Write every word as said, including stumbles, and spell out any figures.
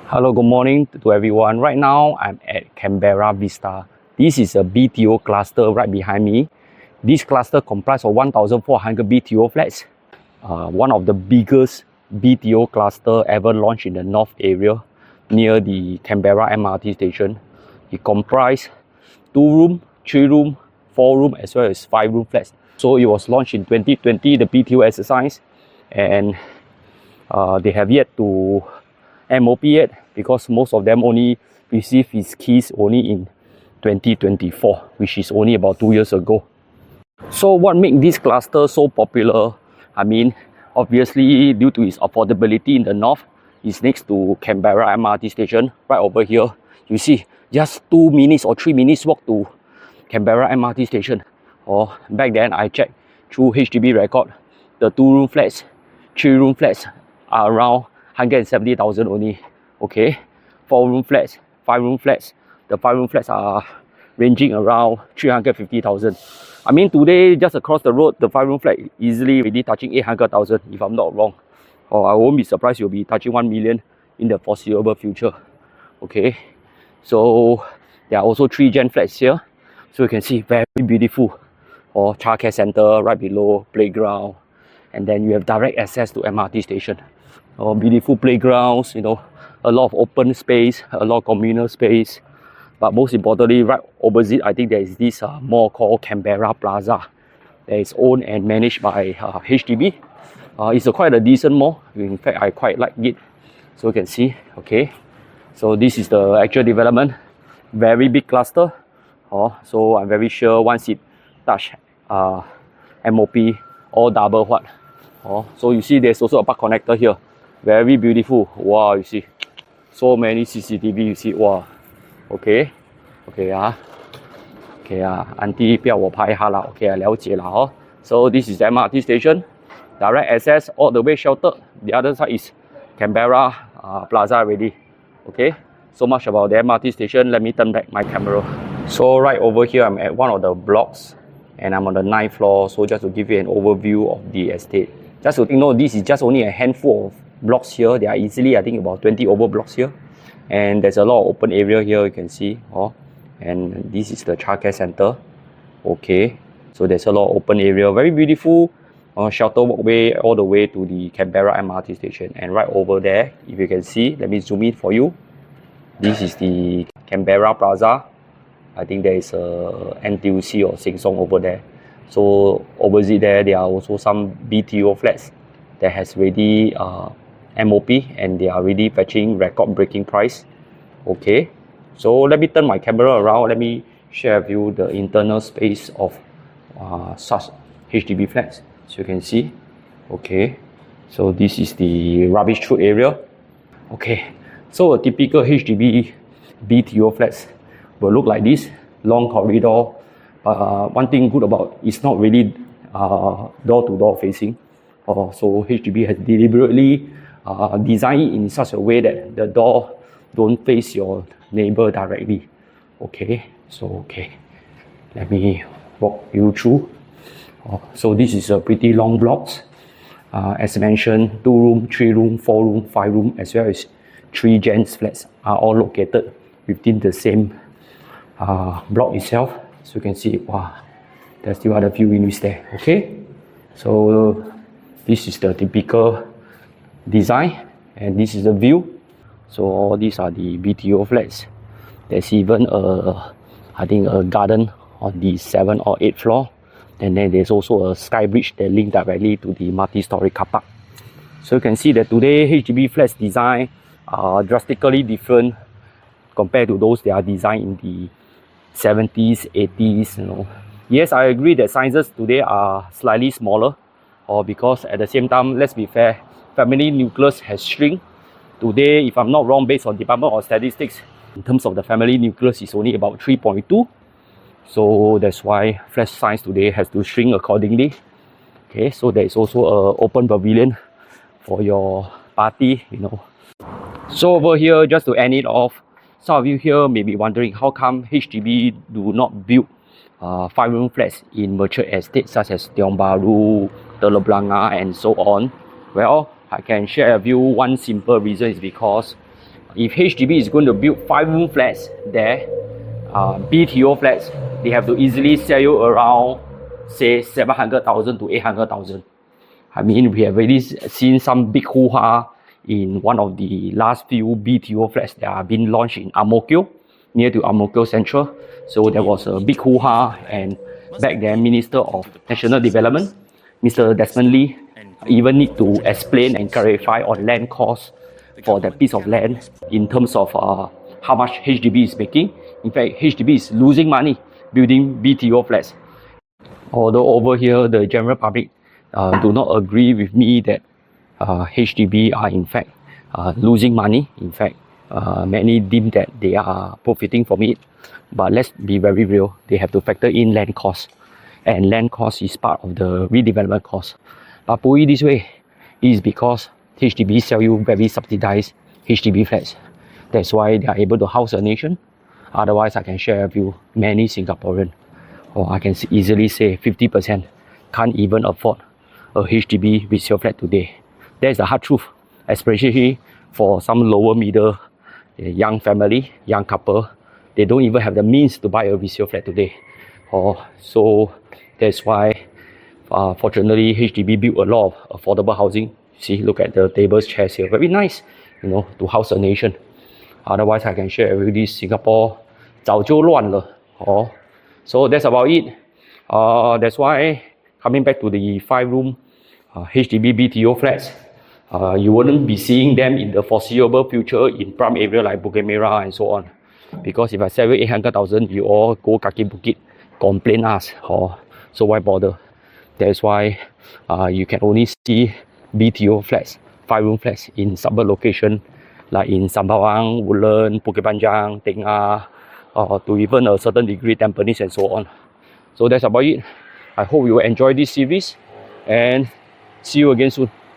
Hello, good morning to everyone. Right now, I'm at Canberra Vista. This is a B T O cluster right behind me. This cluster comprises of one thousand four hundred B T O flats. Uh, one of the biggest B T O cluster ever launched in the north area near the Canberra M R T station. It comprises two room, three room, four room as well as five room flats. So it was launched in twenty twenty, the B T O exercise, and uh, they have yet to M O P yet because most of them only received its keys only in twenty twenty-four, which is only about two years ago. So what makes this cluster so popular? I mean, obviously due to its affordability in the north. It's next to Canberra M R T station, right over here. You see, just two minutes or three minutes walk to Canberra M R T station. Or oh, back then I checked through H D B record, the two room flats, three room flats are around one hundred seventy thousand only. Okay, four room flats, five room flats, the five room flats are ranging around three hundred fifty thousand. I mean, today just across the road, the five room flat easily already touching eight hundred thousand if I'm not wrong. Or I won't be surprised you'll be touching one million in the foreseeable future. Okay, so there are also three gen flats here, so you can see very beautiful. Or childcare center right below, playground, and then you have direct access to M R T station. Or beautiful playgrounds, you know, a lot of open space, a lot of communal space. But most importantly, right opposite, I think there is this uh, mall called Canberra Plaza that is owned and managed by uh, H D B. Uh, it's a quite a decent mall. In fact, I quite like it. So you can see, okay. So this is the actual development. Very big cluster. Oh, so I'm very sure once it touch uh, M O P, all double what. Oh, so you see there's also a park connector here. Very beautiful. Wow, you see. So many C C T V, you see. Wow. Okay. Okay, ah. Okay, ah. Auntie 不要我拍哈啦 Okay, 了解啦 oh. So this is the M R T station. Direct access all the way sheltered. The other side is Canberra uh, Plaza already. Okay. So much about the M R T station. Let me turn back my camera. So right over here, I'm at one of the blocks and I'm on the ninth floor. So just to give you an overview of the estate. Just to think, no, this is just only a handful of blocks here. There are easily, I think, about twenty over blocks here. And there's a lot of open area here, you can see. Oh, and this is the childcare center. Okay. So there's a lot of open area. Very beautiful uh, shelter walkway all the way to the Canberra M R T station. And right over there, if you can see, let me zoom in for you. This is the Canberra Plaza. I think there is a N T U C or Sheng Siong over there. So opposite there, there are also some B T O flats that has already uh, M O P and they are already fetching record-breaking price. Okay, so let me turn my camera around. Let me share with you the internal space of uh, such H D B flats. So you can see. Okay, so this is the rubbish chute area. Okay, so a typical H D B B T O flats will look like this, long corridor. Uh, one thing good about it's not really uh, door-to-door facing. Uh, so H D B has deliberately uh, designed it in such a way that the door don't face your neighbor directly. Okay, so okay, let me walk you through. Uh, so this is a pretty long blocks. Uh, as mentioned, two room, three room, four room, five room, as well as three gens flats are all located within the same uh, block itself. So you can see, wow, there's still other few units there. Okay, so this is the typical design, and this is the view. So all these are the B T O flats. There's even a, I think, a garden on the seventh or eighth floor, and then there's also a sky bridge that links directly to the multi-story car park. So you can see that today H D B flats design are drastically different compared to those that are designed in the seventies, eighties, you know. Yes, I agree that sizes today are slightly smaller, or because at the same time, let's be fair, family nucleus has shrunk. Today, if I'm not wrong, based on Department of Statistics, in terms of the family nucleus, is only about three point two. So that's why flat size today has to shrink accordingly. Okay, so there is also an open pavilion for your party, you know. So over here, just to end it off, some of you here may be wondering how come H D B do not build uh, five-room flats in mature estates such as Tiong Bahru, Telok Blangah, and so on. Well, I can share with you one simple reason is because if H D B is going to build five room flats there, uh, B T O flats, they have to easily sell you around, say, seven hundred thousand to eight hundred thousand. I mean, we have already seen some big hoo-ha in one of the last few B T O flats that are being launched in Ang Mo Kio, near to Ang Mo Kio Central. So there was a big hoo-ha, and back then, Minister of National Development, Mister Desmond Lee, even need to explain and clarify on land costs for that piece of land in terms of uh, how much H D B is making. In fact, H D B is losing money building B T O flats. Although over here, the general public uh, do not agree with me that uh, H D B are in fact uh, losing money. In fact, uh, many deem that they are profiting from it. But let's be very real, they have to factor in land costs. And land cost is part of the redevelopment cost. But put it this way, it is because H D B sell you very subsidized H D B flats. That's why they are able to house a nation. Otherwise, I can share with you, many Singaporeans, or I can easily say fifty percent, can't even afford a H D B resale flat today. That's the hard truth, especially for some lower middle, young family, young couple. They don't even have the means to buy a resale flat today. Oh, so that's why, uh, fortunately, H D B built a lot of affordable housing. See, look at the tables, chairs here. Very nice, you know, to house a nation. Otherwise, I can share with you, Singapore 早就乱了. Oh, so that's about it. Uh, that's why, coming back to the five-room uh, H D B B T O flats, uh, you wouldn't be seeing them in the foreseeable future in prime area like Bukit Merah and so on. Because if I sell eight hundred thousand, you all go Kaki Bukit, complain us. Oh, so why bother? That's why uh, you can only see B T O flats, five-room flats in suburb location like in Sembawang, Woodlands, Bukit Panjang, Tengah, uh, to even a certain degree Tampines and so on. So that's about it. I hope you will enjoy this series and see you again soon.